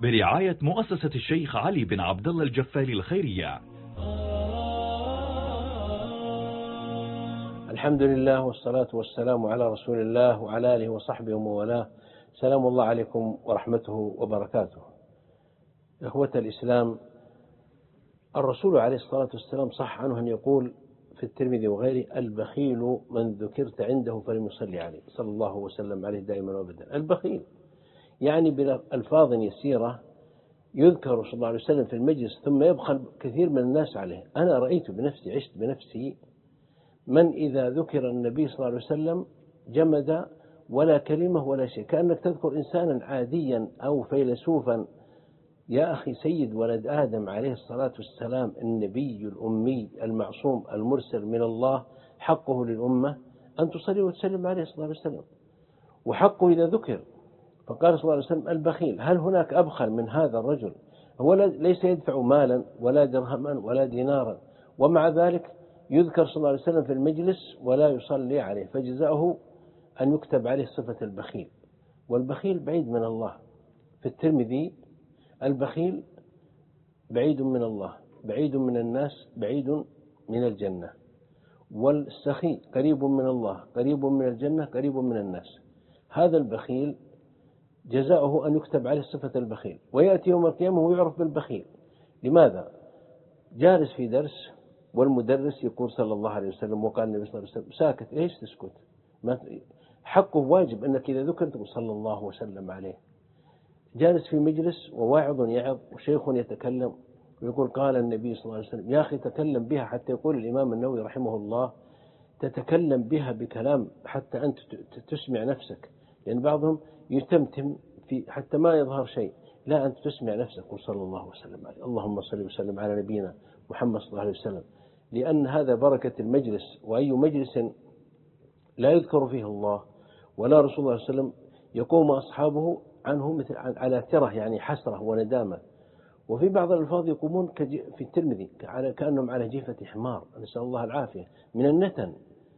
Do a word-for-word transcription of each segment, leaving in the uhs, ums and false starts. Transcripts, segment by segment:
برعاية مؤسسة الشيخ علي بن عبد الله الجفاري الخيرية. الحمد لله والصلاة والسلام على رسول الله وعلى آله وصحبه وموالاه. سلام الله عليكم ورحمته وبركاته. إخوة الإسلام، الرسول عليه الصلاة والسلام صح عنه أن يقول في الترمذي وغيره: البخيل من ذكرت عنده فلم يصلي عليه، صلى الله وسلم عليه دائما وابدا. البخيل يعني بألفاظ يسيرة يذكر صلى الله عليه وسلم في المجلس ثم يبخل كثير من الناس عليه. أنا رأيت بنفسي، عشت بنفسي من إذا ذكر النبي صلى الله عليه وسلم جمد ولا كلمة ولا شيء، كأنك تذكر إنسانا عاديا أو فيلسوفا. يا أخي، سيد ولد آدم عليه الصلاة والسلام، النبي الأمي المعصوم المرسل من الله، حقه للأمة أن تصلي وتسلم عليه صلى الله عليه وسلم، وحقه إذا ذكر. فقال صلى الله عليه وسلم: البخيل. هل هناك أبخل من هذا الرجل؟ هو ليس يدفع مالا ولا درهما ولا دينارا، ومع ذلك يذكر صلى الله عليه وسلم في المجلس ولا يصلي عليه، فجزاؤه أن يكتب عليه صفة البخيل. والبخيل بعيد من الله. في الترمذي: البخيل بعيد من الله، بعيد من الناس، بعيد من الجنة. والسخي قريب من الله، قريب من الجنة، قريب من الناس. هذا البخيل جزاؤه أن يكتب عليه صفة البخيل، ويأتي يوم القيامة ويعرف بالبخيل. لماذا؟ جالس في درس والمدرس يقول صلى الله عليه وسلم وقال النبي صلى الله عليه وسلم، ساكت. ليش تسكت؟ ما حقه واجب أنك إذا ذكر تقول صلى الله وسلم عليه. جالس في مجلس وواعظ يعظ وشيخ يتكلم ويقول قال النبي صلى الله عليه وسلم، يا أخي تكلم بها، حتى يقول الإمام النووي رحمه الله: تتكلم بها بكلام حتى أنت تسمع نفسك، لأن يعني بعضهم يتمتم في حتى ما يظهر شيء. لا، أنت تسمع نفسك. قل صلى الله وسلم عليه، اللهم صل وسلم على نبينا محمد صلى الله عليه وسلم، لأن هذا بركة المجلس. وأي مجلس لا يذكر فيه الله ولا رسول الله صلى الله عليه وسلم يقوم أصحابه عنه مثل على تره، يعني حسرة وندامة. وفي بعض الألفاظ يقومون في الترمذي كأنهم على جيفة حمار، نسأل الله العافية، من النتن.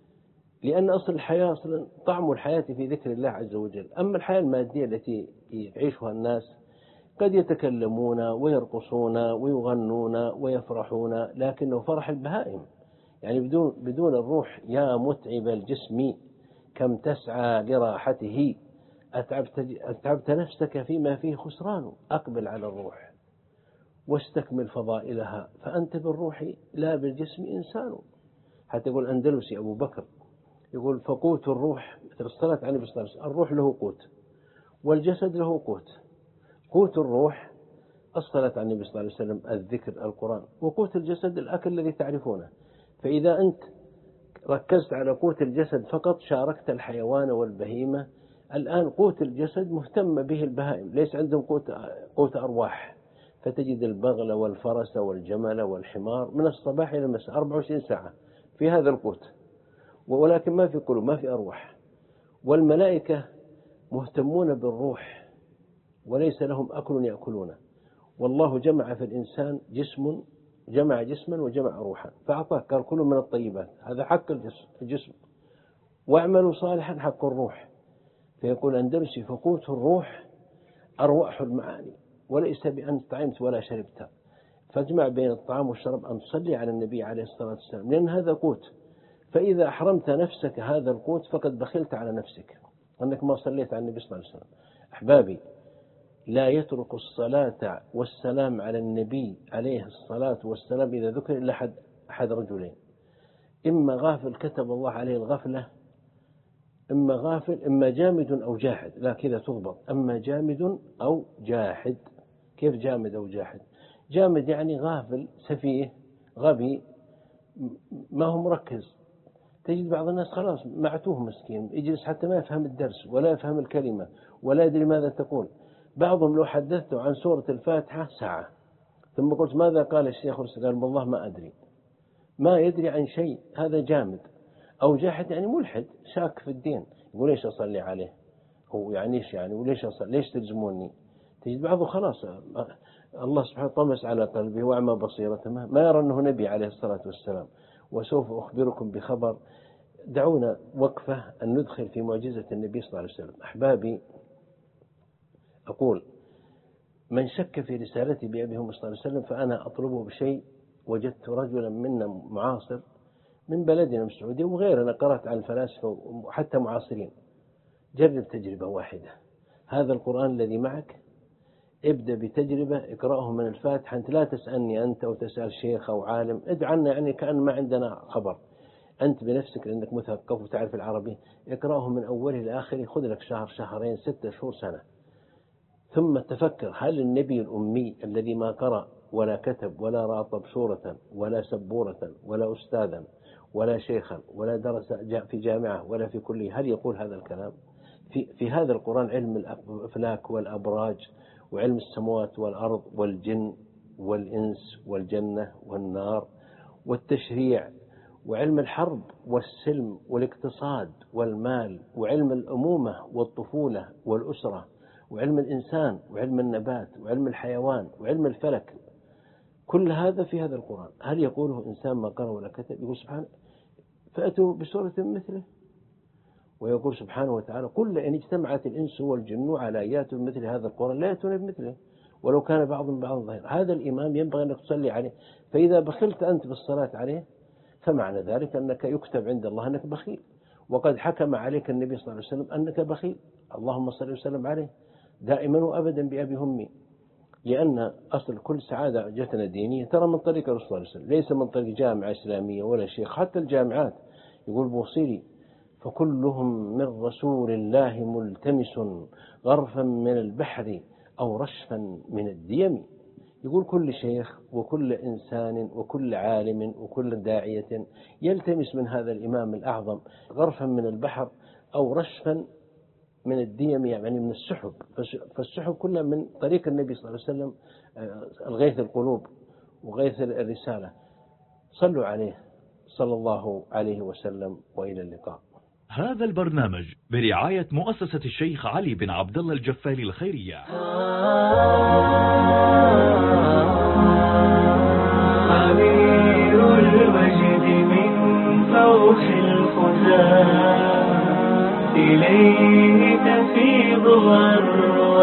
لأن أصل الحياة، أصلا طعم الحياة في ذكر الله عز وجل. أما الحياة المادية التي يعيشها الناس قد يتكلمون ويرقصون ويغنون ويفرحون، لكنه فرح البهائم، يعني بدون بدون الروح. يا متعب الجسم كم تسعى لراحته، أتعبت, أتعبت نفسك فيما فيه خسران، أقبل على الروح واستكمل فضائلها، فأنت بالروح لا بالجسم إنسان. حتى يقول الأندلسي أبو بكر، يقول: فقوت الروح، مثل الصلاة عليه الصلاة والسلام، الروح له قوت والجسد له قوت. قوت الروح الصلاة على النبي صلى الله عليه وسلم، الذكر، القرآن. وقوت الجسد الأكل الذي تعرفونه. فإذا أنت ركزت على قوت الجسد فقط شاركت الحيوان والبهيمة. الآن قوت الجسد مهتم به البهائم، ليس عندهم قوت, قوت أرواح. فتجد البغل والفرس والجمل والحمار من الصباح إلى المساء أربعة وعشرين ساعة في هذا القوت، ولكن ما في قلوب، ما في أرواح. والملائكة مهتمون بالروح وليس لهم أكل يأكلونه. والله جمع في الإنسان جسم، جمع جسما وجمع روحا، فأعطاه قال: كلوا من الطيبات، هذا حق الجسم، واعملوا صالحا، حق الروح. فيقول أندلسي: فقوت الروح أرواح المعاني، وليس بأن طعمت ولا شربت. فاجمع بين الطعام والشرب أن تصلي على النبي عليه الصلاة والسلام، لأن هذا قوت. فإذا أحرمت نفسك هذا القوت فقد بخلت على نفسك، أنك ما صليت على النبي صلى الله عليه وسلم. أحبابي، لا يترك الصلاة والسلام على النبي عليه الصلاة والسلام إذا ذكر إلا أحد, أحد رجلين: إما غافل كتب الله عليه الغفلة، إما غافل، إما جامد أو جاحد. لا، كذا تضبط: أما جامد أو جاحد. كيف جامد أو جاحد؟ جامد يعني غافل، سفيه، غبي، ما هو مركز. تجد بعض الناس خلاص معتوه مسكين، يجلس حتى ما يفهم الدرس ولا يفهم الكلمة ولا يدري ماذا تقول. بعضهم لو حدثته عن سورة الفاتحة ساعة ثم قلت: ماذا قال الشيخ؟ قال: والله ما أدري، ما يدري عن شيء. هذا جامد. أو جاحد يعني ملحد، شاك في الدين، يقول: ليش أصلي عليه؟ هو يعني إيش يعني؟ وليش أصلي؟ ليش تلزموني؟ تجد بعضه خلاص الله سبحانه طمس على قلبه وأعمى بصيرته، ما يرى أنه نبي عليه الصلاة والسلام. وسوف أخبركم بخبر. دعونا وقفة أن ندخل في معجزة النبي صلى الله عليه وسلم. أحبابي، أقول من شك في رسالتي بأبي هو صلى الله عليه وسلم فأنا أطلبه بشيء. وجدت رجلا منا معاصر من بلدنا من السعودية وغيرنا، قرأت عن الفلاسفة وحتى معاصرين، جرب تجربة واحدة. هذا القرآن الذي معك ابدأ بتجربة، اقرأه من الفاتحة. أنت لا تسألني أنت أو تسأل شيخ أو عالم، ادعنا يعني كأن ما عندنا خبر. أنت بنفسك لأنك مثقف وتعرف العربي، اقرأه من أوله لآخره، خذ لك شهر شهرين ستة شهور سنة، ثم تفكر هل النبي الأمي الذي ما قرأ ولا كتب ولا راطب سورة ولا سبورة ولا أستاذا ولا شيخا ولا درس في جامعة ولا في كلية، هل يقول هذا الكلام؟ في, في هذا القرآن علم الأفلاك والأبراج وعلم السماوات والأرض والجن والإنس والجنة والنار والتشريع وعلم الحرب والسلم والاقتصاد والمال وعلم الأمومة والطفولة والأسرة وعلم الإنسان وعلم النبات وعلم الحيوان وعلم الفلك. كل هذا في هذا القرآن. هل يقوله إنسان ما قرأ ولا كتب؟ يقول سبحانه فأتوا بسورة مثله. ويقول سبحانه وتعالى قل إن اجتمعت الإنس والجن على أن يأتوا بمثل هذا القرآن لا يأتون بمثله ولو كان بعضهم بعض ظهير. هذا الإمام ينبغي أنك تصلي عليه، فإذا بخلت أنت بالصلاة عليه فمعنى ذلك أنك يكتب عند الله أنك بخيل، وقد حكم عليك النبي صلى الله عليه وسلم أنك بخيل. اللهم صل وسلم عليه دائما وأبدا بأبي همي، لأن أصل كل سعادة جتنا دينية ترى من طريق الرسول صلى الله عليه وسلم، ليس من طريق جامعة إسلامية ولا شيخ. حتى الجامعات يقول بوصيري فكلهم من رسول الله ملتمس غرفا من البحر أو رشفا من الديم. يقول كل شيخ وكل إنسان وكل عالم وكل داعية يلتمس من هذا الإمام الأعظم غرفا من البحر أو رشفا من الديم، يعني من السحب. فالسحب كلها من طريق النبي صلى الله عليه وسلم، الغيث القلوب وغيث الرسالة. صلوا عليه صلى الله عليه وسلم، وإلى اللقاء. هذا البرنامج برعاية مؤسسة الشيخ علي بن عبد الله الجفالي الخيرية. عبير الوجد من فوق الخزان إليه تفيض الروح